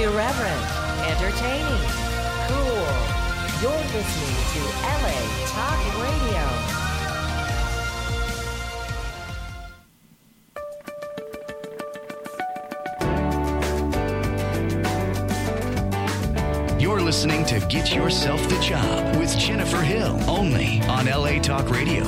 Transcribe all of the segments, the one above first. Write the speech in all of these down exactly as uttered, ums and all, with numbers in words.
Irreverent, entertaining, cool. You're listening to L A Talk Radio. You're listening to Get Yourself the Job with Jennifer Hill, only on L A Talk Radio.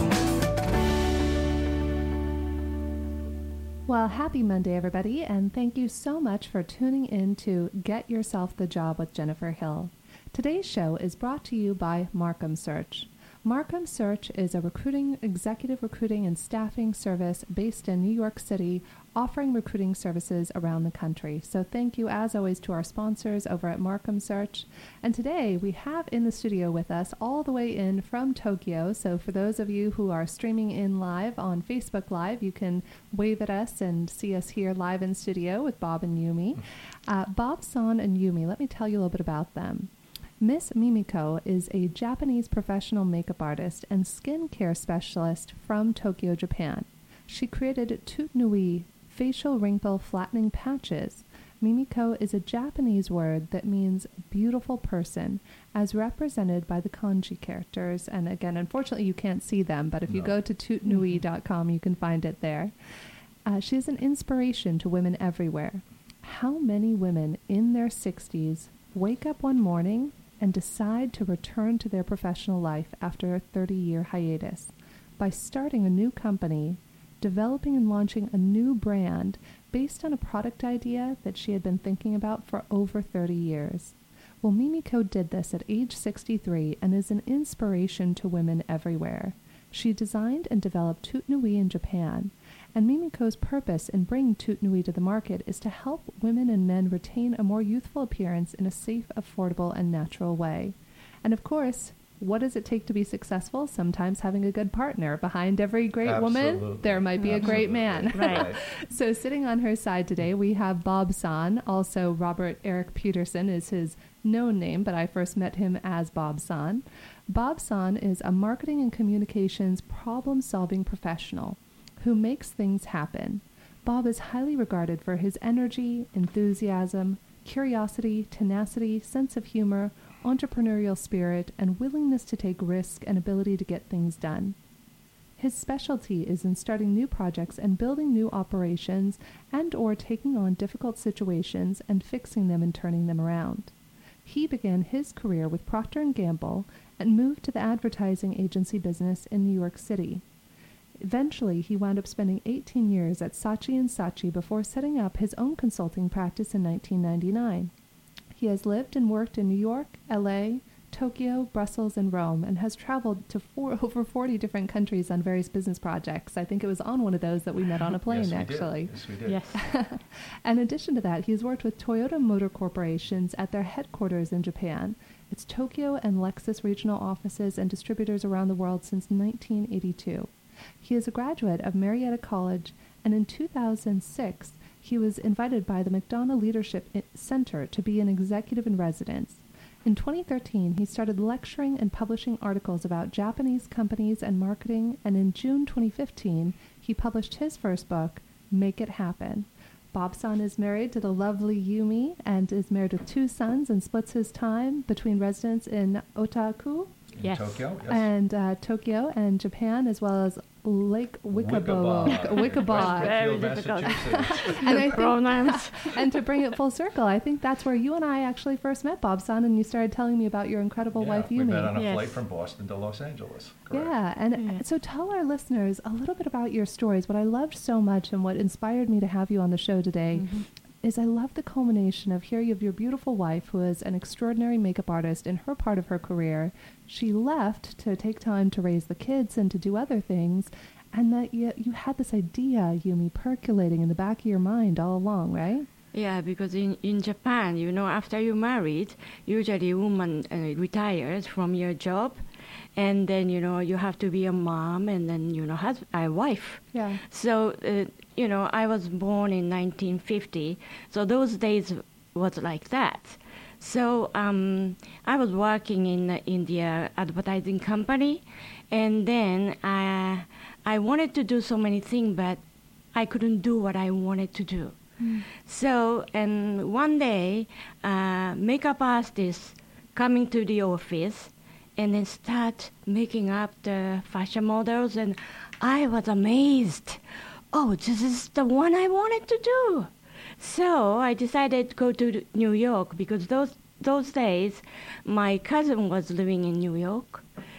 Well, happy Monday, everybody, and thank you so much for tuning in to Get Yourself the Job with Jennifer Hill. Today's show is brought to you by Markham Search. Markham Search is a recruiting, executive recruiting and staffing service based in New York City, offering recruiting services around the country. So thank you, as always, to our sponsors over at Markham Search. And today we have in the studio with us all the way in from Tokyo. So for those of you who are streaming in live on Facebook Live, you can wave at us and see us here live in studio with Bob and Yumi. Uh, Bob, San, and Yumi, let me tell you a little bit about them. Miss Mimiko is a Japanese professional makeup artist and skincare specialist from Tokyo, Japan. She created Tutenui facial wrinkle flattening patches. Mimiko is a Japanese word that means beautiful person, as represented by the kanji characters. And again, unfortunately, you can't see them, but if no. you go to tutenui dot com, you can find it there. Uh, she's an inspiration to women everywhere. How many women in their sixties wake up one morning and decide to return to their professional life after a thirty-year hiatus by starting a new company, developing and launching a new brand based on a product idea that she had been thinking about for over thirty years. Well, Mimiko did this at age sixty-three and is an inspiration to women everywhere. She designed and developed Tutenui in Japan, and Mimiko's purpose in bringing Tutenui to the market is to help women and men retain a more youthful appearance in a safe, affordable, and natural way. And of course, what does it take to be successful? Sometimes having a good partner. Behind every great Absolutely. woman, there might be Absolutely. a great man. Right. So sitting on her side today, we have Bob San. Also, Robert Eric Peterson is his known name, but I first met him as Bob San. Bob San is a marketing and communications problem-solving professional who makes things happen. Bob is highly regarded for his energy, enthusiasm, curiosity, tenacity, sense of humor, entrepreneurial spirit, and willingness to take risk and ability to get things done. His specialty is in starting new projects and building new operations and or taking on difficult situations and fixing them and turning them around. He began his career with Procter and Gamble and moved to the advertising agency business in New York City. Eventually, he wound up spending eighteen years at Saatchi and Saatchi before setting up his own consulting practice in nineteen ninety-nine. He has lived and worked in New York, L A, Tokyo, Brussels, and Rome, and has traveled to four, over forty different countries on various business projects. I think it was on one of those that we met on a plane, yes, we actually. Did. Yes, we did. Yes. In addition to that, he has worked with Toyota Motor Corporations at their headquarters in Japan, its Tokyo and Lexus regional offices and distributors around the world since nineteen eighty-two. He is a graduate of Marietta College, and in two thousand six, he was invited by the McDonough Leadership Center to be an executive in residence. In twenty thirteen, he started lecturing and publishing articles about Japanese companies and marketing, and in June twenty fifteen, he published his first book, Make It Happen. Bob San is married to the lovely Yumi and is married with two sons and splits his time between residence in Otaku In Yes. Tokyo, yes. and uh, Tokyo and Japan, as well as Lake Wickabog. Wickabog. Very Westfield, difficult. Massachusetts. And I think, Pronouns. and to bring it full circle, I think that's where you and I actually first met, Bob San, and you started telling me about your incredible yeah, wife, we Yumi. met on a Yes. flight from Boston to Los Angeles. Correct. Yeah, and Yeah. so tell our listeners a little bit about your stories. What I loved so much and what inspired me to have you on the show today Mm-hmm. is I love the culmination of here you have your beautiful wife who is an extraordinary makeup artist in her part of her career. She left to take time to raise the kids and to do other things, and that you, you had this idea, Yumi, percolating in the back of your mind all along, right? Yeah, because in, in Japan, you know, after you're married, usually a woman uh, retires from your job, and then, you know, you have to be a mom and then, you know, hus- a wife. Yeah. So, uh, you know, I was born in nineteen fifty, so those days was like that. So um, I was working in the, in the uh, advertising company, and then I, I wanted to do so many things, but I couldn't do what I wanted to do. So, and one day, uh, makeup artist coming to the office and then start making up the fashion models, and I was amazed. Oh, this is the one I wanted to do. So I decided to go to New York because those those days my cousin was living in New York.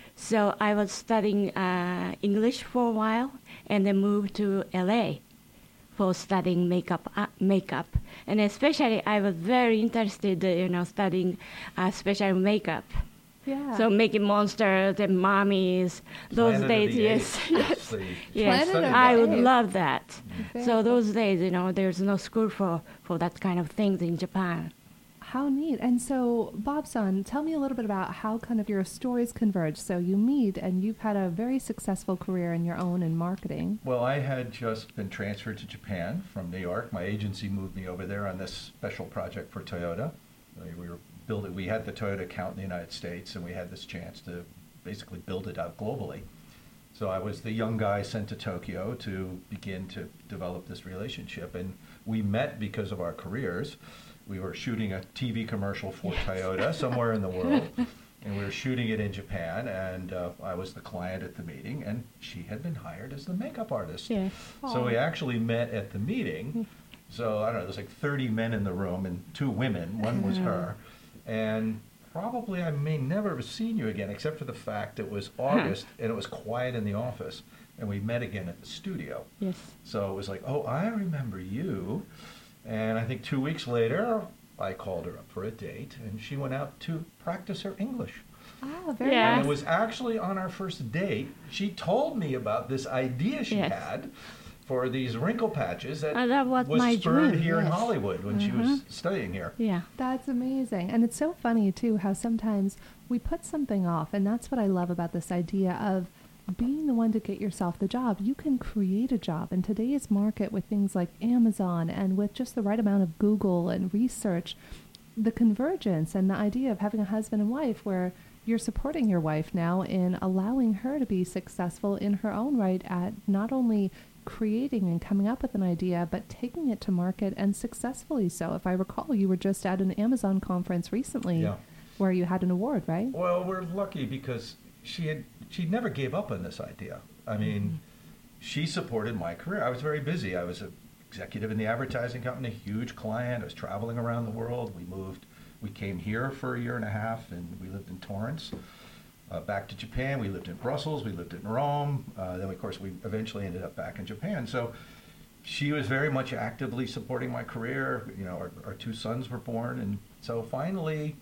So I was studying uh, English for a while and then moved to L A for studying makeup. Uh, makeup, and especially I was very interested, uh, you know, studying uh, special makeup. Yeah. So making monsters and mommies. Those Planet of days, the yes, Apes. yes, The- yes. Planet of I the would Apes. love that. Very So cool. those days, you know, there's no school for for that kind of things in Japan. How neat. And so, Bob-san, tell me a little bit about how kind of your stories converge. So you meet and you've had a very successful career in your own in marketing. Well, I had just been transferred to Japan from New York. My agency moved me over there on this special project for Toyota. We we were building, we had the Toyota account in the United States, and we had this chance to basically build it out globally. So I was the young guy sent to Tokyo to begin to develop this relationship, and we met because of our careers. We were shooting a T V commercial for Toyota somewhere in the world, and we were shooting it in Japan, and uh, I was the client at the meeting, and she had been hired as the makeup artist. Yes. So we actually met at the meeting. So I don't know, there was like thirty men in the room and two women. One was her. And probably I may never have seen you again, except for the fact it was August and it was quiet in the office, and we met again at the studio. Yes. So it was like, oh, I remember you. And I think two weeks later, I called her up for a date, and she went out to practice her English. Ah, very Yeah. And nice. it was actually on our first date, she told me about this idea she Yes. had for these wrinkle patches that, Uh, that was my spurred dream, here in yes. Hollywood when she was studying here. Yeah. That's amazing. And it's so funny, too, how sometimes we put something off. And that's what I love about this idea of being the one to get yourself the job. You can create a job. In today's market, with things like Amazon and with just the right amount of Google and research, the convergence and the idea of having a husband and wife where you're supporting your wife now in allowing her to be successful in her own right at not only creating and coming up with an idea, but taking it to market and successfully so. If I recall, you were just at an Amazon conference recently Yeah. where you had an award, right? Well, we're lucky because she had she never gave up on this idea. I mean, she supported my career. I was very busy. I was an executive in the advertising company, huge client. I was traveling around the world. We moved. We came here for a year and a half, and we lived in Torrance. Uh, back to Japan. We lived in Brussels. We lived in Rome. Uh, then, of course, we eventually ended up back in Japan. So she was very much actively supporting my career. You know, our, our two sons were born, and so finally,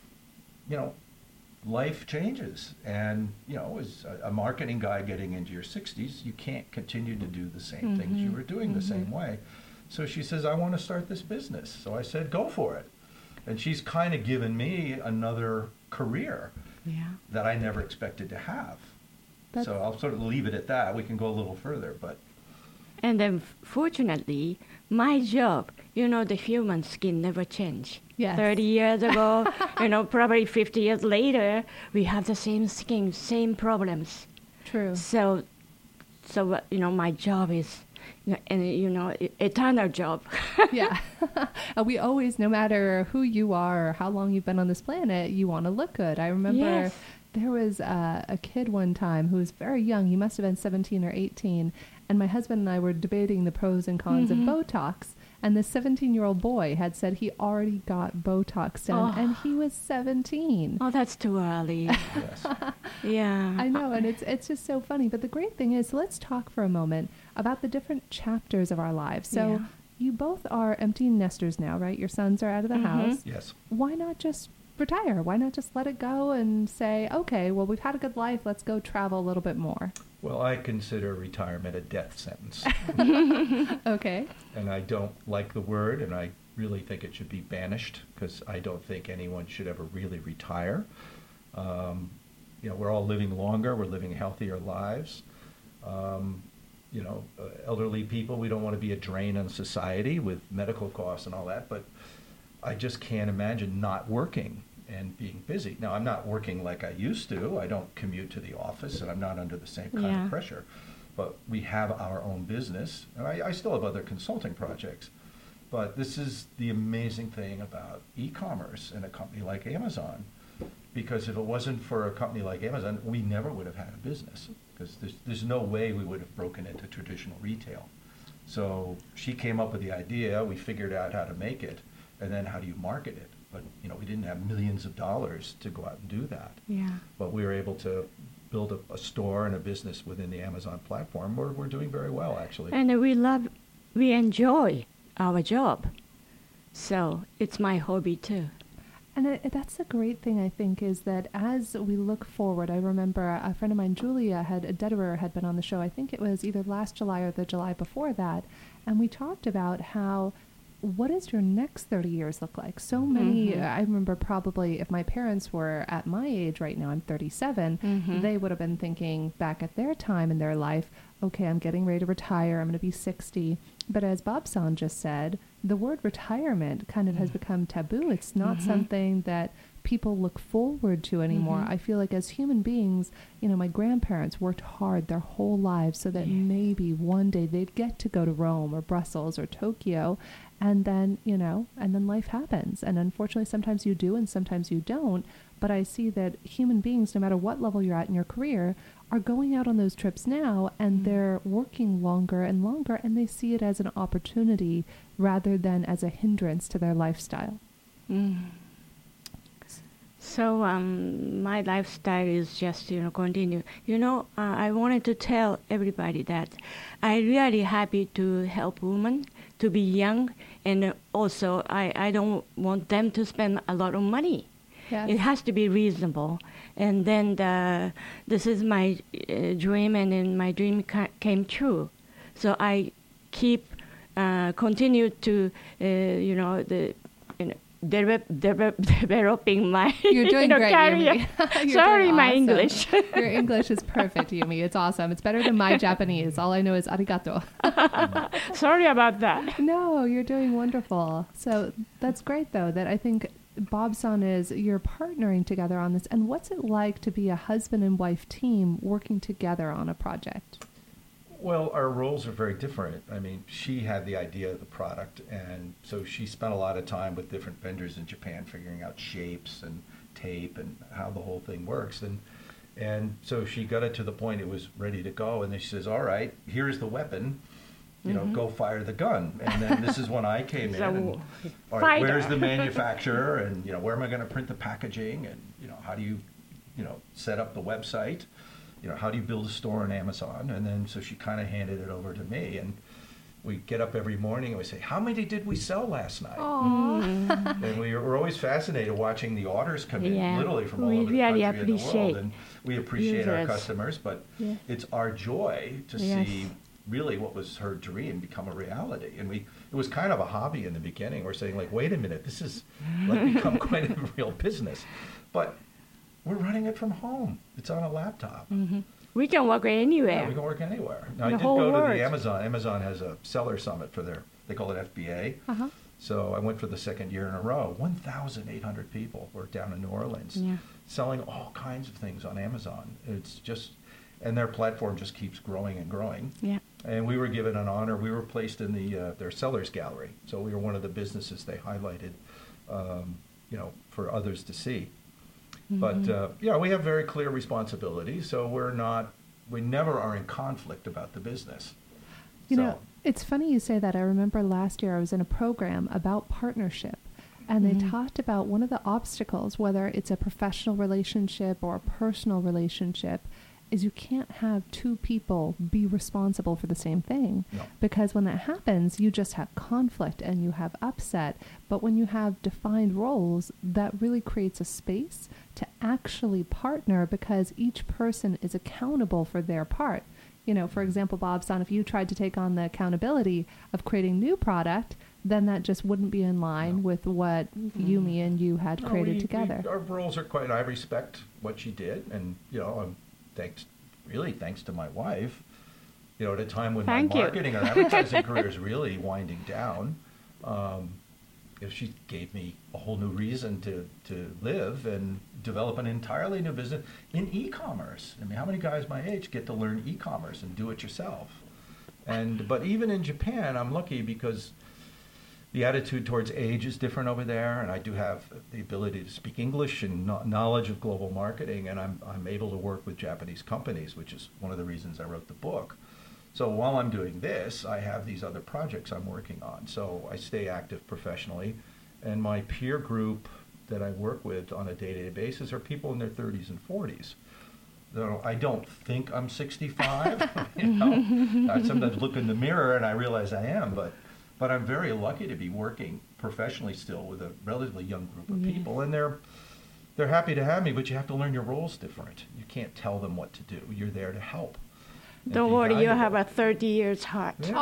you know, life changes. And, you know, as a, a marketing guy getting into your sixties, you can't continue to do the same things you were doing the same way. So she says, I want to start this business. So I said, go for it. And she's kind of given me another career Yeah. that I never expected to have. That's- So I'll sort of leave it at that. We can go a little further, but And then, fortunately, my job, you know, the human skin never change. Yes. thirty years ago, you know, probably fifty years later, we have the same skin, same problems. True. So, so uh, you know, my job is, you know, and you know, e- eternal job. Yeah. And we always, no matter who you are or how long you've been on this planet, you want to look good. I remember Yes. there was uh, a kid one time who was very young. He must have been seventeen or eighteen. And my husband and I were debating the pros and cons Mhm. of Botox. And this seventeen-year-old boy had said he already got Botox done, Oh. and he was seventeen. Oh, that's too early. yes. Yeah. I know, and it's it's just so funny. But the great thing is, let's talk for a moment about the different chapters of our lives. So Yeah. you both are empty nesters now, right? Your sons are out of the Mhm. house. Yes. Why not just retire? Why not just let it go and say, okay, well, we've had a good life. Let's go travel a little bit more. Well, I consider retirement a death sentence. Okay. And I don't like the word, and I really think it should be banished because I don't think anyone should ever really retire. Um, you know, we're all living longer. We're living healthier lives. Um, you know, uh, elderly people, we don't want to be a drain on society with medical costs and all that, but I just can't imagine not working and being busy. Now, I'm not working like I used to. I don't commute to the office, and I'm not under the same kind Yeah. of pressure. But we have our own business, and I, I still have other consulting projects. But this is the amazing thing about e-commerce and a company like Amazon, because if it wasn't for a company like Amazon, we never would have had a business, because there's, there's no way we would have broken into traditional retail. So she came up with the idea, we figured out how to make it, and then how do you market it? But, you know, we didn't have millions of dollars to go out and do that. Yeah. But we were able to build a, a store and a business within the Amazon platform. We're, we're doing very well, actually. And we love, we enjoy our job. So it's my hobby too. And it, that's the great thing, I think, is that as we look forward, I remember a friend of mine, Julia, had Dederer, had been on the show. I think it was either last July or the July before that. And we talked about how, what does your next thirty years look like? So many, Mm-hmm. I remember probably if my parents were at my age right now, I'm thirty-seven, Mm-hmm. they would have been thinking back at their time in their life, okay, I'm getting ready to retire, I'm going to be sixty. But as Bob-san just said, the word retirement kind of has become taboo. It's not Mm-hmm. something that people look forward to anymore. Mm-hmm. I feel like as human beings, you know, my grandparents worked hard their whole lives so that Yeah. maybe one day they'd get to go to Rome or Brussels or Tokyo, and then, you know, and then life happens. And unfortunately, sometimes you do and sometimes you don't. But I see that human beings, no matter what level you're at in your career, are going out on those trips now, and Mm. they're working longer and longer, and they see it as an opportunity rather than as a hindrance to their lifestyle. Mm. So um, my lifestyle is just, you know, continue. You know, uh, I wanted to tell everybody that I really happy to help women to be young, and also I, I don't want them to spend a lot of money. Yes. It has to be reasonable. And then the, this is my uh, dream, and then my dream ca- came true. So I keep, uh, continue to, uh, you know, the, you know, develop, develop, developing my You're doing you know, great, career. Yumi. You're Sorry, doing my awesome. English. Your English is perfect, Yumi. It's awesome. It's better than my Japanese. All I know is arigato. Sorry about that. No, you're doing wonderful. So that's great, though, that I think Bob-san is, you're partnering together on this. And what's it like to be a husband and wife team working together on a project? Well, our roles are very different. I mean, she had the idea of the product, and so she spent a lot of time with different vendors in Japan figuring out shapes and tape and how the whole thing works. And and so she got it to the point it was ready to go, and then she says, all right, here's the weapon, you know, go fire the gun. And then this is when I came in. So, And, all right, fighter. where's the manufacturer, and, you know, where am I going to print the packaging, and, you know, how do you, you know, set up the website? You know, how do you build a store on Amazon? And then so she kind of handed it over to me, and we get up every morning and we say, how many did we sell last night? And we were always fascinated watching the orders come in, Yeah. literally from all We over the really country and the world. appreciate And we appreciate our users. customers, but Yeah. it's our joy to Yes. see really what was her dream become a reality. And we it was kind of a hobby in the beginning. We're saying, like, wait a minute, this is like become quite a real business. But we're running it from home. It's on a laptop. Mm-hmm. We can work anywhere. Yeah, we can work anywhere. Now, I The did whole go to world. the Amazon. Amazon has a seller summit for their, they call it F B A. Uh-huh. So I went for the second year in a row. one thousand eight hundred people were down in New Orleans Yeah. selling all kinds of things on Amazon. It's just, and their platform just keeps growing and growing. Yeah. And we were given an honor. We were placed in the uh, their sellers gallery. So we were one of the businesses they highlighted, um, you know, for others to see. But uh, yeah, we have very clear responsibilities. So we're not, we never are in conflict about the business. You So- know, it's funny you say that. I remember last year I was in a program about partnership, and they talked about one of the obstacles, whether it's a professional relationship or a personal relationship, is you can't have two people be responsible for the same thing. No. Because when that happens, you just have conflict and you have upset. But when you have defined roles, that really creates a space to actually partner, because each person is accountable for their part. You know, for example, Bob-san, if you tried to take on the accountability of creating new product, then that just wouldn't be in line No. with what Yumi and you had No, created we- together. we- our roles are quite, I respect what she did. And, you know, I'm thanks, really thanks to my wife, you know, at a time when Thank my you. marketing or advertising career is really winding down. Um, if she gave me a whole new reason to, to live and develop an entirely new business in e-commerce. I mean, how many guys my age get to learn e-commerce and do it yourself? And but even in Japan, I'm lucky because the attitude towards age is different over there, and I do have the ability to speak English and no- knowledge of global marketing, and I'm I'm able to work with Japanese companies, which is one of the reasons I wrote the book. So while I'm doing this, I have these other projects I'm working on. So I stay active professionally, and my peer group that I work with on a day-to-day basis are people in their thirties and forties. So I don't think I'm sixty-five. You know, I sometimes look in the mirror and I realize I am, but but I'm very lucky to be working professionally still with a relatively young group of Yes. people, and they're they're happy to have me. But you have to learn your roles different. You can't tell them what to do. You're there to help. and Don't be worry, you have valuable. a thirty years heart. Yeah.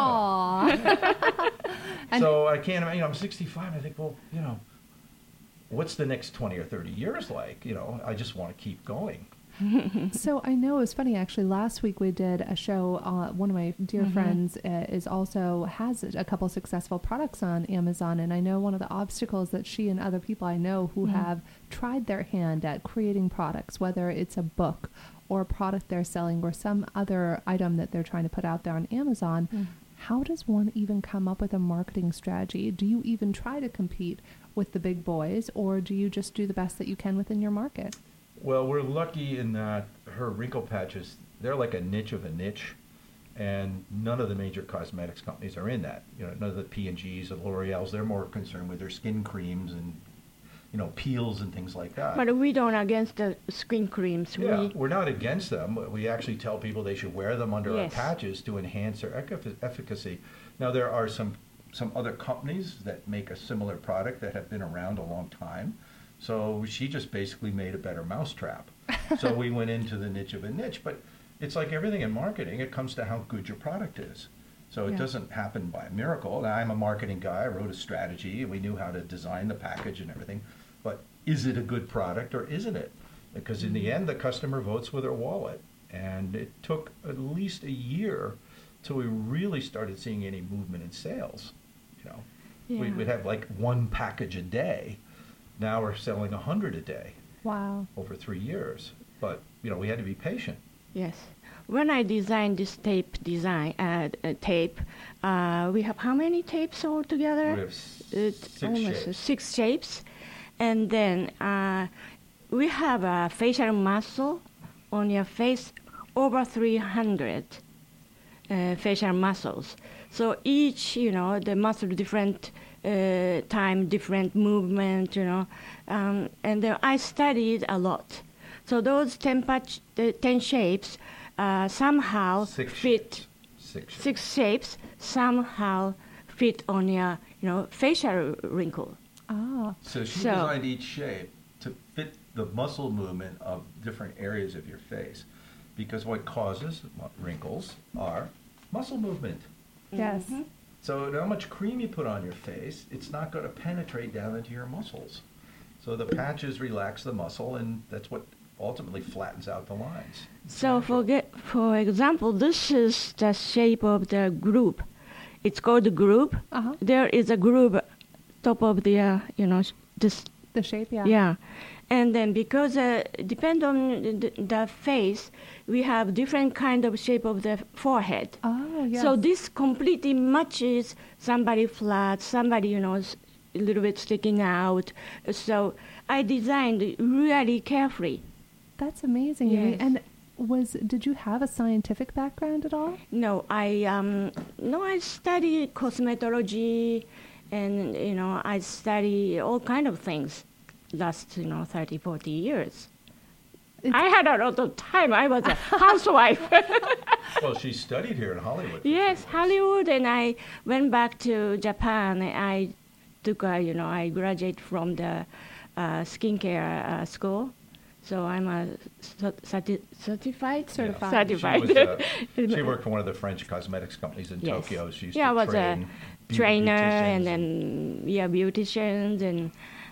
Aww. And- So I can't imagine, you know, I'm sixty-five, I think, well, you know, what's the next twenty or thirty years like? You know, I just want to keep going. So I know it was funny actually. Last week we did a show. Uh, one of my dear Mhm. friends uh, is also has a couple successful products on Amazon, and I know one of the obstacles that she and other people I know who Mhm. have tried their hand at creating products, whether it's a book or a product they're selling or some other item that they're trying to put out there on Amazon. Mm. How does one even come up with a marketing strategy? Do you even try to compete with the big boys, or do you just do the best that you can within your market? Well, we're lucky in that her wrinkle patches, they're like a niche of a niche, and none of the major cosmetics companies are in that. You know, none of the P and G's and L'Oreal's, they're more concerned with their skin creams and, you know, peels and things like that. But we don't against the skin creams. Yeah, We, we're not against them. We actually tell people they should wear them under Yes. our patches to enhance their effic- efficacy. Now, there are some, some other companies that make a similar product that have been around a long time. So she just basically made a better mousetrap. So we went into the niche of a niche. But it's like everything in marketing, it comes to how good your product is. So it Yeah. doesn't happen by miracle. Now, I'm a marketing guy. I wrote a strategy. We knew how to design the package and everything. But is it a good product or isn't it? Because in the end, the customer votes with their wallet. And it took at least a year till we really started seeing any movement in sales. You know, we, Yeah. we'd have like one package a day. Now we're selling a hundred a day Wow. over three years. But, you know, we had to be patient. Yes. When I designed this tape design, uh, uh, tape, uh, we have how many tapes altogether? We have s- It's six almost shapes. six shapes. And then uh, we have a facial muscle on your face, over three hundred uh, facial muscles. So each, you know, the muscle different uh, time, different movement, you know. Um, and then I studied a lot. So those ten, patch, the ten shapes uh, somehow Six fit, shapes. Six shapes. six shapes somehow fit on your, you know, facial wrinkle. Ah. So she So- designed each shape to fit the muscle movement of different areas of your face. Because what causes wrinkles are muscle movement. Yes. Mhm. So no much cream you put on your face, it's not going to penetrate down into your muscles. So the patches relax the muscle, and that's what ultimately flattens out the lines. It's So natural. for ge- for example, this is the shape of the group. It's called the group. Uh-huh. There is a group top of the uh, you know sh- this The shape, yeah. yeah. And then because uh, depend on the, the face, we have different kind of shape of the forehead. Oh, yes. So this completely matches somebody flat, somebody, you know, s- a little bit sticking out. So I designed really carefully. That's amazing. Amy. Yes. And was did you have a scientific background at all? No, I um, no, I study cosmetology, and you know, I study all kind of things. Last, you know, thirty, forty years. It's- I had a lot of time. I was a housewife. Well, she studied here in Hollywood. for Yes, two years. Hollywood, and I went back to Japan. I took, a, you know, I graduated from the uh, skincare uh, school, so I'm a cer- certi- certified, Yeah. Certified. certified. She, was, uh, she worked for one of the French cosmetics companies in Yes. Tokyo. She used yeah, I to was train a beauty- trainer, and beauticians then yeah, beauticians, and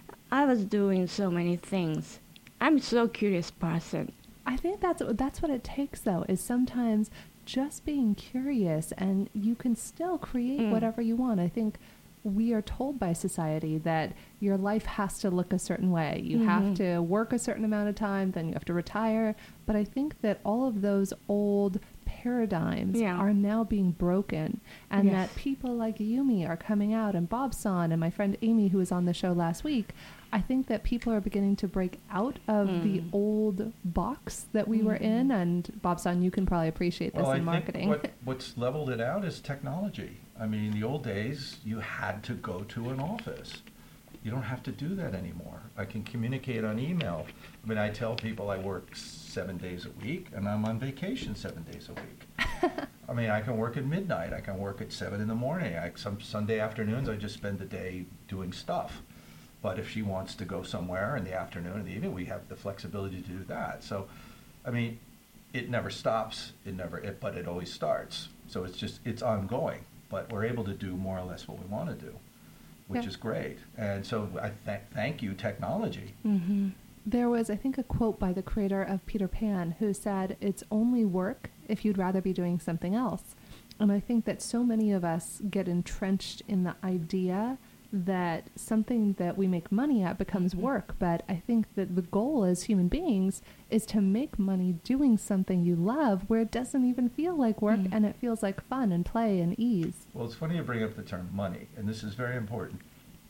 I was doing so many things. I'm so curious person. I think that's that's what it takes though, is sometimes just being curious, and you can still create Mm. whatever you want. I think we are told by society that your life has to look a certain way. You have Mhm. to work a certain amount of time, then you have to retire. But I think that all of those old paradigms Yeah. are now being broken, and Yes. that people like Yumi are coming out, and Bob Son and my friend Amy, who was on the show last week. I think that people are beginning to break out of the old box that we were in, and Bob Son, you can probably appreciate this Well, I in marketing. think what, what's leveled it out is technology. I mean, the old days, you had to go to an office. You don't have to do that anymore. I can communicate on email. I mean, I tell people I work seven days a week, and I'm on vacation seven days a week. I mean, I can work at midnight. I can work at seven in the morning. I, some Sunday afternoons, I just spend the day doing stuff. But if she wants to go somewhere in the afternoon or the evening, we have the flexibility to do that. So, I mean, it never stops. It never, it, but it always starts. So it's just, it's ongoing. But we're able to do more or less what we want to do, which Yeah. is great. And so I th- thank you, technology. Mm-hmm. There was, I think, a quote by the creator of Peter Pan who said, "It's only work if you'd rather be doing something else." And I think that so many of us get entrenched in the idea that something that we make money at becomes work. But I think that the goal as human beings is to make money doing something you love where it doesn't even feel like work Mm. and it feels like fun and play and ease. Well, it's funny you bring up the term money, and this is very important.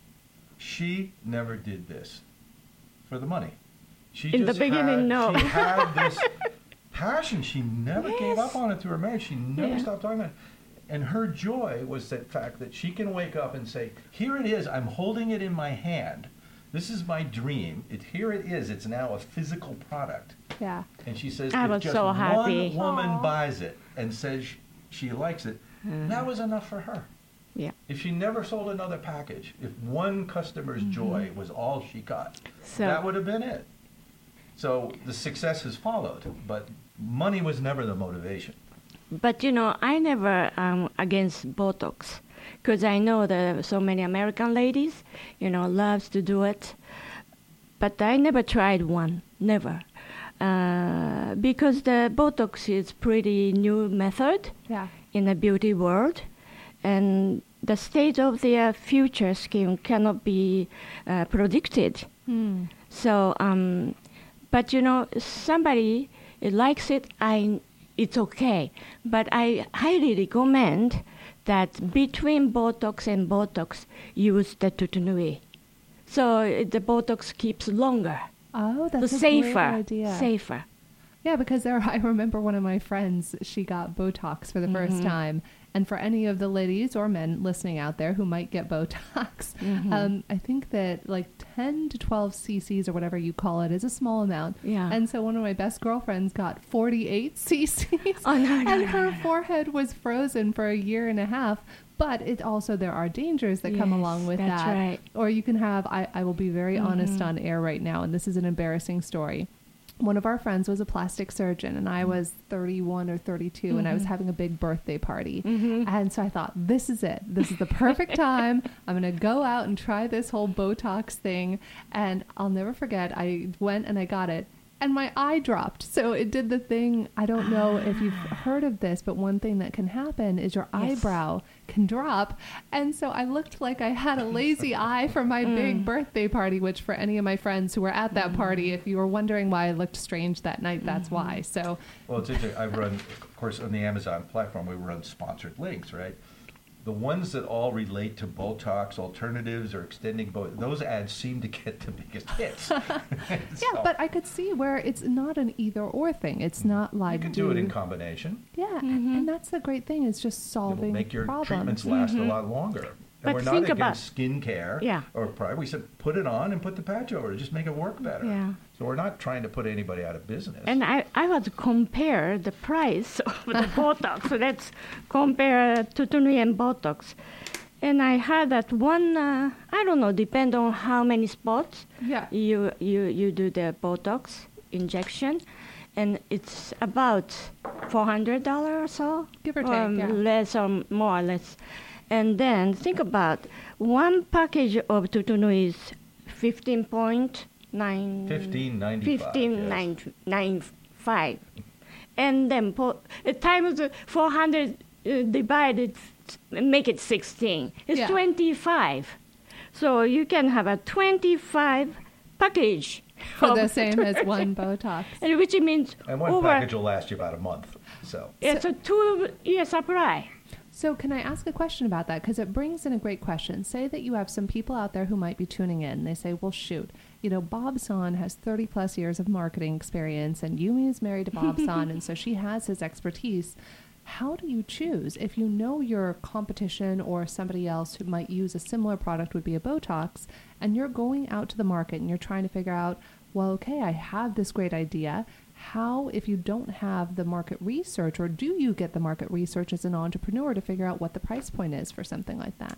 She never did this for the money. She In the just beginning, had, no. She had this passion. She never gave Yes. up on it through her marriage. She never Yeah. stopped talking about it. And her joy was the fact that she can wake up and say, here it is, I'm holding it in my hand. This is my dream. It, here it is. It's now a physical product. Yeah. And she says, I if was just so one happy. woman Aw. buys it and says sh- she likes it, that was enough for her. Yeah. If she never sold another package, if one customer's joy was all she got, So- that would have been it. So the success has followed, but money was never the motivation. But you know, I never um, against Botox, because I know that so many American ladies, you know, loves to do it. But I never tried one, never, uh, because the Botox is pretty new method Yeah. in the beauty world, and the state of their future skin cannot be uh, predicted. Hmm. So, um, but you know, somebody likes it, I, it's okay. But I highly recommend that between Botox and Botox, use the Tutunui. So uh, the Botox keeps longer. Oh, So that's a safer, great idea. safer. Yeah, because there, I remember one of my friends, she got Botox for the first Mhm. time. And for any of the ladies or men listening out there who might get Botox, Mhm. um, I think that like ten to twelve cc's or whatever you call it is a small amount. Yeah. And so one of my best girlfriends got forty-eight cc's. Oh, no, no, and no, her no, no. forehead was frozen for a year and a half. But it also, there are dangers that come Yes, along with that's that. right. Or you can have, I, I will be very honest Mhm. on air right now, and this is an embarrassing story. One of our friends was a plastic surgeon, and I was thirty-one or thirty-two, and I was Mhm. having a big birthday party. Mhm. And so I thought, this is it. This is the perfect time. I'm going to go out and try this whole Botox thing. And I'll never forget, I went and I got it. And my eye dropped. So it did the thing. I don't know if you've heard of this, but one thing that can happen is your Yes. eyebrow can drop. And so I looked like I had a lazy eye for my big birthday party, which for any of my friends who were at that party, if you were wondering why I looked strange that night, that's why. So Well, it's interesting. I run, of course, on the Amazon platform, we run sponsored links, right? The ones that all relate to Botox alternatives or extending Botox, those ads seem to get the biggest hits. yeah, but I could see where it's not an either or thing. It's not you like can do it in dude- combination. Yeah, and that's the great thing. It's just It solving will make your problems. treatments last a lot longer. And But we're not think about- against skincare Yeah. or product. We said put it on and put the patch over. Just make it work better. Yeah. So we're not trying to put anybody out of business. And I, I was compare the price of the Botox. Let's compare Tutunui and Botox. And I heard that one, uh, I don't know, depend on how many spots Yeah. you, you, you do the Botox injection. And it's about four hundred dollars or so. Give or take, yeah. Less or more or less. And then think about one package of Tutunui is fifteen point nine. fifteen ninety-five. Fifteen yes. nine nine five, and then po- uh, times four hundred uh, divided, make it sixteen. It's Yeah. twenty five. So you can have a twenty five package For the same as one Botox. And which means And one over package will last you about a month. So it's a two-year supply. So can I ask a question about that? Because it brings in a great question. Say that you have some people out there who might be tuning in. They say, well, shoot, you know, Bob Son has thirty plus years of marketing experience and Yumi is married to Bob Son, and so she has his expertise. How do you choose? If you know your competition or somebody else who might use a similar product would be a Botox, and you're going out to the market and you're trying to figure out, well, okay, I have this great idea. How, if you don't have the market research, or do you get the market research as an entrepreneur to figure out what the price point is for something like that?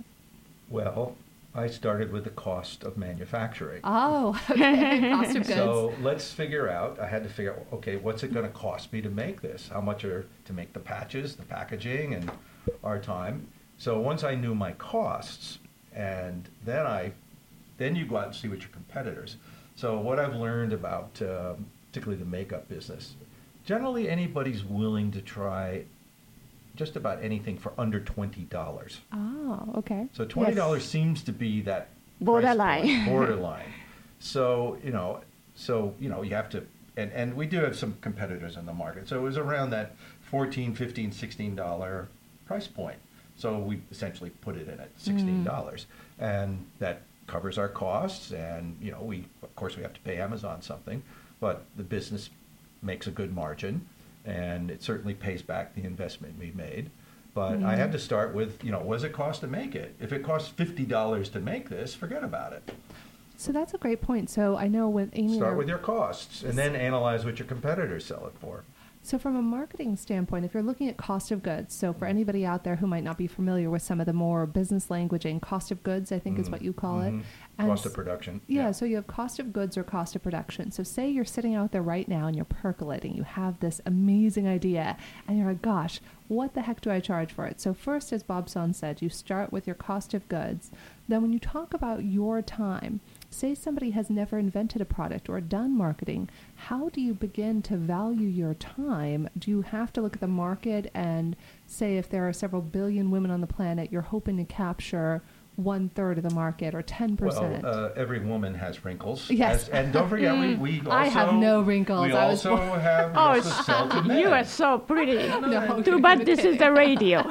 Well, I started with the cost of manufacturing. Oh, okay. Cost of goods. So let's figure out, I had to figure out, okay, what's it going to cost me to make this? How much are to make the patches, the packaging, and our time? So once I knew my costs, and then I, then you go out and see what your competitors. So what I've learned about, um, particularly the makeup business, generally anybody's willing to try just about anything for under twenty dollars. Oh, okay. So twenty dollars Yes. seems to be that price Borderline. point, borderline. So, you know, so, you know, you have to, and, and we do have some competitors in the market. So it was around that fourteen, fifteen, sixteen dollars price point. So we essentially put it in at sixteen dollars. Mm. And that covers our costs. And, you know, we, of course, we have to pay Amazon something, but the business makes a good margin. And it certainly pays back the investment we made. But mm. I had to start with, you know, what does it cost to make it? If it costs fifty dollars to make this, forget about it. So that's a great point. So I know with Amy... Start or, with your costs and then analyze what your competitors sell it for. So from a marketing standpoint, if you're looking at cost of goods, so for anybody out there who might not be familiar with some of the more business languaging, cost of goods, I think Mm. is what you call Mhm. it. And Cost of production. Yeah, so you have cost of goods or cost of production. So say you're sitting out there right now and you're percolating. You have this amazing idea and you're like, gosh, what the heck do I charge for it? So first, as Bob Son said, you start with your cost of goods. Then when you talk about your time, say somebody has never invented a product or done marketing, how do you begin to value your time? Do you have to look at the market and say if there are several billion women on the planet, you're hoping to capture one third of the market or ten percent? Well, uh, every woman has wrinkles. Yes. As, and don't forget, we, we also... I have no wrinkles. We I was also born- have... we Oh, also sell to men. you are so pretty. No, Too bad this is the radio.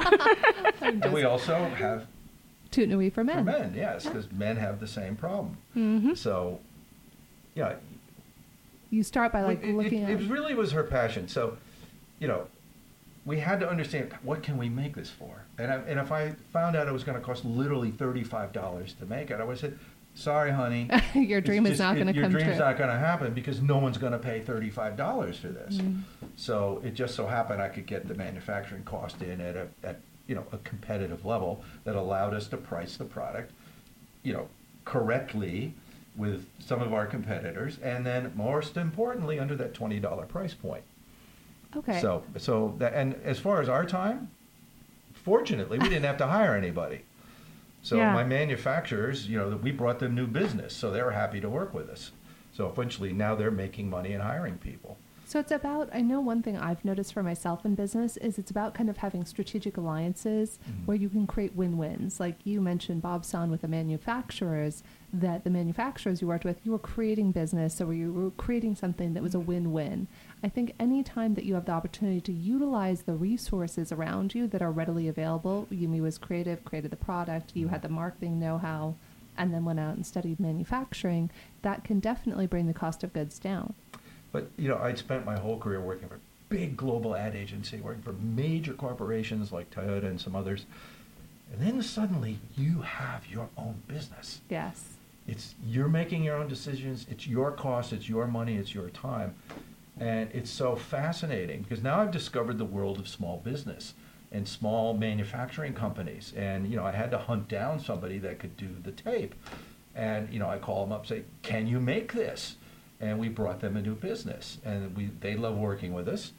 And we also have Toot-Nui for for men. men, yes, because men have the same problem. Mm-hmm. So, yeah, You start by like it, it- looking it, at... it really was her passion. So, you know, we had to understand, what can we make this for? And, I, and if I found out it was going to cost literally thirty-five dollars to make it, I would have said, sorry, honey. Your it's dream is just- not it- going to your come dream's true. not going to happen because no one's going to pay thirty-five dollars for this. Mm. So it just so happened I could get the manufacturing cost in at a, at, you know, a competitive level that allowed us to price the product, you know, correctly with some of our competitors, and then most importantly, under that twenty dollars price point. Okay. So, so that, and as far as our time, fortunately, we didn't have to hire anybody. So Yeah. my manufacturers, you know, we brought them new business, so they were happy to work with us. So eventually, now they're making money and hiring people. So it's about, I know one thing I've noticed for myself in business is it's about kind of having strategic alliances Mhm. where you can create win-wins. Like you mentioned Bob Son with the manufacturers, that the manufacturers you worked with, you were creating business, so you were creating something that was a win-win. I think any time that you have the opportunity to utilize the resources around you that are readily available, Yumi was creative, created the product, you had the marketing know-how, and then went out and studied manufacturing, that can definitely bring the cost of goods down. But, you know, I'd spent my whole career working for a big global ad agency, working for major corporations like Toyota and some others. And then suddenly you have your own business. Yes. It's, you're making your own decisions. It's your cost. It's your money. It's your time. And it's so fascinating because now I've discovered the world of small business and small manufacturing companies. And, you know, I had to hunt down somebody that could do the tape. And, you know, I call them up, say, can you make this? And we brought them a new business, and we they love working with us.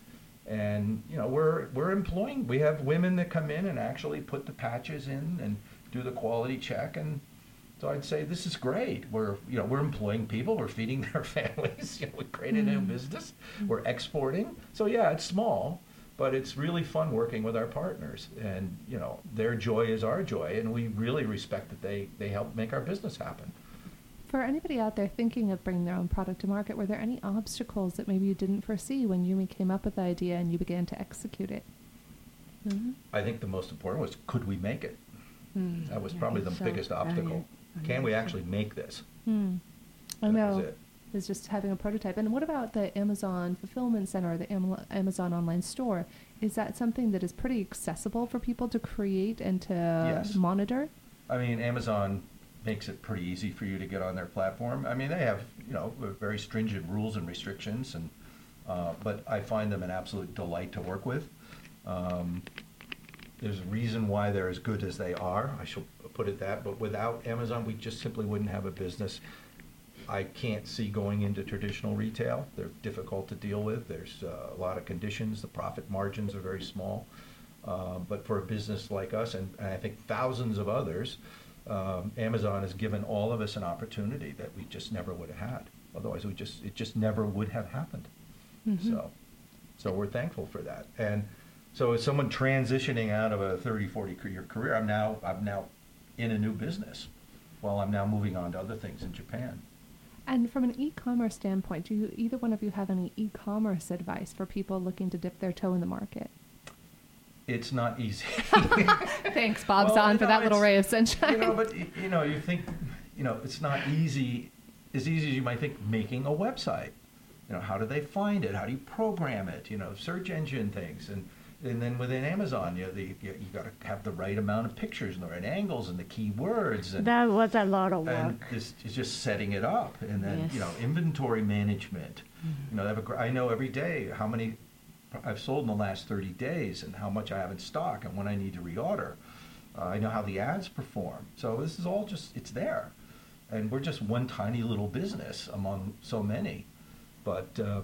And you know we're we're employing. We have women that come in and actually put the patches in and do the quality check. And so I'd say this is great. We're you know we're employing people. We're feeding their families. You know, we created a new business. We're exporting. So yeah, it's small, but it's really fun working with our partners. And you know their joy is our joy, and we really respect that they they help make our business happen. For anybody out there thinking of bringing their own product to market, were there any obstacles that maybe you didn't foresee when Yumi came up with the idea and you began to execute it? Mm-hmm. I think the most important was, could we make it? Mm. That was Yeah, probably the so, biggest uh, obstacle. yeah. Can we actually make this? Hmm. I That know. was it. Is just having a prototype. And what about the Amazon Fulfillment Center or the Am- Amazon Online Store? Is that something that is pretty accessible for people to create and to Yes. monitor? I mean, Amazon makes it pretty easy for you to get on their platform. I mean, they have, you know, very stringent rules and restrictions, and uh, but I find them an absolute delight to work with. Um, there's a reason why they're as good as they are, I shall put it that, but without Amazon, we just simply wouldn't have a business. I can't see going into traditional retail. They're difficult to deal with. There's uh, a lot of conditions. The profit margins are very small. Uh, but for a business like us, and, and I think thousands of others, um, Amazon has given all of us an opportunity that we just never would have had. Otherwise, we just it just never would have happened. Mm-hmm. So, so we're thankful for that. And so, as someone transitioning out of a thirty, forty year career, I'm now I'm now in a new business. Well, I'm now moving on to other things in Japan. And from an e-commerce standpoint, do you, either one of you have any e-commerce advice for people looking to dip their toe in the market? It's not easy. Thanks, Bob Well, Zahn, you for know, that little it's- ray of sunshine. You know, but y- you know, you think, you know, it's not easy, as easy as you might think, making a website. You know, how do they find it? How do you program it? You know, search engine things, and and then within Amazon, you know, the, you, you got to have the right amount of pictures and the right angles and the keywords, and That was a lot of and work. this is just setting it up, and then you Yes. know, inventory management. You know, they have a, gr- I know every day how many I've sold in the last thirty days and how much I have in stock and when I need to reorder. Uh, I know how the ads perform. So this is all just, it's there. And we're just one tiny little business among so many. But uh,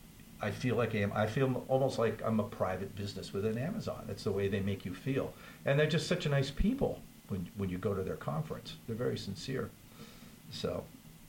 I feel like I am, I feel almost like I'm a private business within Amazon. It's the way they make you feel. And they're just such a nice people when, when you go to their conference. They're very sincere. So.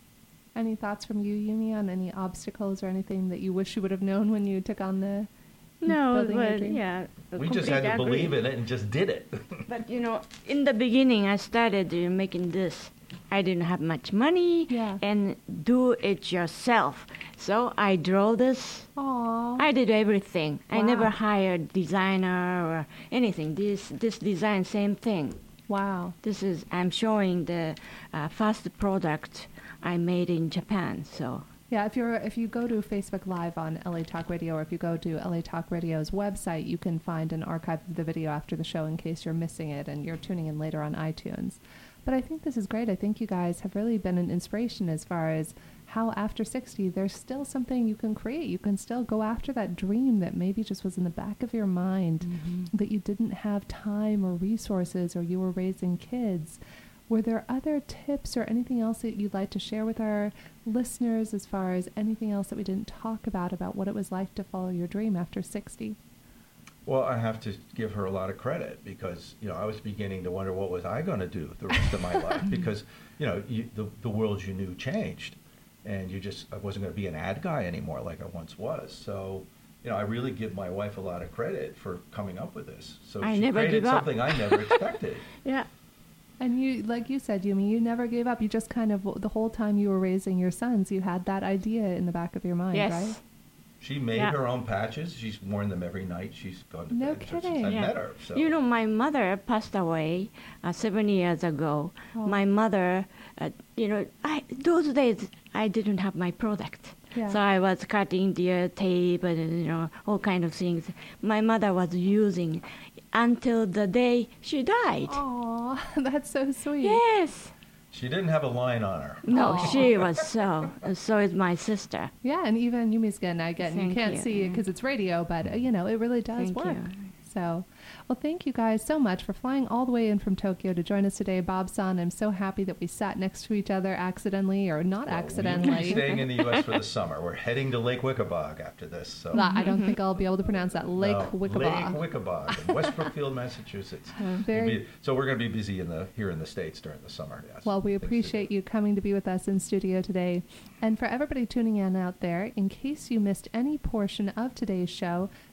Any thoughts from you, Yumi, on any obstacles or anything that you wish you would have known when you took on the No, building your but dream? yeah. We just had to completely believe agree. in it and just did it. But you know, in the beginning, I started uh, making this. I didn't have much money, Yeah. and do it yourself. So I draw this. Aww. I did everything. I Wow. never hired designer or anything. This this design, same thing. Wow. This is I'm showing the uh, first product I made in Japan. So Yeah, if you're if you go to Facebook Live on L A Talk Radio, or if you go to L A Talk Radio's website, you can find an archive of the video after the show in case you're missing it and you're tuning in later on iTunes. But I think this is great. I think you guys have really been an inspiration as far as how after sixty, there's still something you can create. You can still go after that dream that maybe just was in the back of your mind, that you didn't have time or resources, or you were raising kids. Were there other tips or anything else that you'd like to share with our listeners as far as anything else that we didn't talk about, about what it was like to follow your dream after sixty? Well, I have to give her a lot of credit because, you know, I was beginning to wonder what was I going to do the rest of my life because, you know, you, the, the world you knew changed and you just, I wasn't going to be an ad guy anymore like I once was. So, you know, I really give my wife a lot of credit for coming up with this. So I she never created give up. something I never expected. yeah. And you, like you said, Yumi, you never gave up. You just kind of, the whole time you were raising your sons, you had that idea in the back of your mind, Yes. right? She made Yeah. her own patches. She's worn them every night. She's gone to No bed since kidding. I've Yeah. met her. So. You know, my mother passed away uh, seven years ago. Oh. My mother, uh, you know, I, those days I didn't have my product. Yeah. So I was cutting the tape and, you know, all kind of things. My mother was using until the day she died. Aw, that's so sweet. Yes. She didn't have a line on her. No, Aw. she was so. And so is my sister. Yeah, and even Yumi's skin, I get, you Thank can't you. see it because it's radio, but, uh, you know, it really does Thank work. you. So, well, thank you guys so much for flying all the way in from Tokyo to join us today. Bob-san, I'm so happy that we sat next to each other accidentally or not Well, accidentally. We'll be staying in the U S for the summer. We're heading to Lake Wickabog after this. So. Nah, I don't think I'll be able to pronounce that. Lake No, Wickabog. Lake Wickabog in West Brookfield, Massachusetts. We'll Very- be- so we're going to be busy in the here in the States during the summer. Yes. Well, we Things to appreciate do. you coming to be with us in studio today. And for everybody tuning in out there, in case you missed any portion of today's show,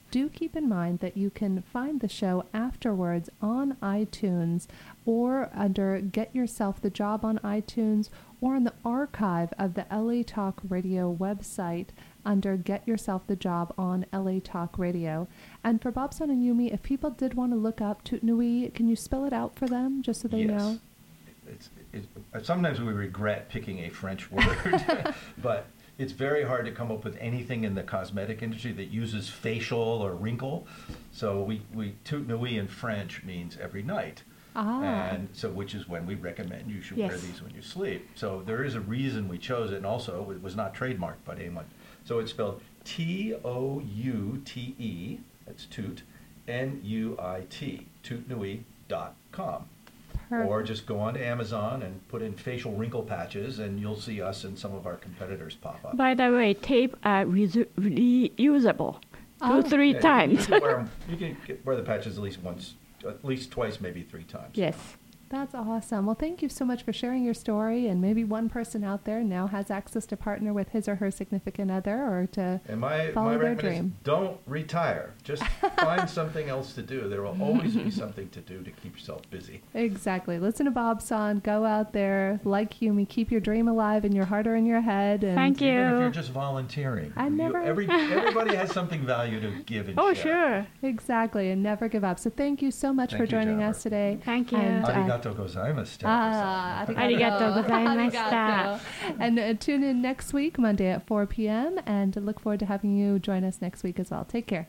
do keep in mind that you can find the show afterwards on iTunes or under Get Yourself the Job on iTunes or in the archive of the L A Talk Radio website under Get Yourself the Job on L A Talk Radio. And for Bobson and Yumi, if people did want to look up Toot Nui, can you spell it out for them just so they yes. know? It's, it, sometimes we regret picking a French word, but it's very hard to come up with anything in the cosmetic industry that uses facial or wrinkle. So we, we Toot Nui in French means every night. Ah. And so, which is when we recommend you should wear Yes. these when you sleep. So there is a reason we chose it, and also it was not trademarked by anyone. So it's spelled T O U T E, that's Toot, N U I T, toot nui dot com. Perfect. Or just go on to Amazon and put in facial wrinkle patches, and you'll see us and some of our competitors pop up. By the way, tape are resu- reusable Oh. two, three Yeah, times. You can, wear 'em- you can get, wear the patches at least once, at least twice, maybe three times. Yes. That's awesome. Well, thank you so much for sharing your story, and maybe one person out there now has access to partner with his or her significant other or to And my, follow my their recommendation dream. is don't retire. Just find something else to do. There will always be something to do to keep yourself busy. Exactly. Listen to Bob's song. Go out there, like Yumi, keep your dream alive in your heart or in your head. And Thank you. Even if you're just volunteering. I You- never- every, everybody has something value to give and Oh, share. sure. Exactly, and never give up. So thank you so much Thank for you, joining Jennifer. us today. Thank you. And, uh, Arigato gozaimasu. Ah, Arigato gozaimashita. Arigato. And uh, tune in next week, Monday at four p.m., and look forward to having you join us next week as well. Take care.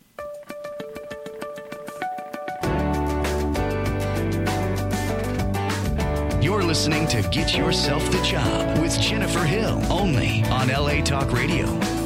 You're listening to Get Yourself the Job with Jennifer Hill, only on L A Talk Radio.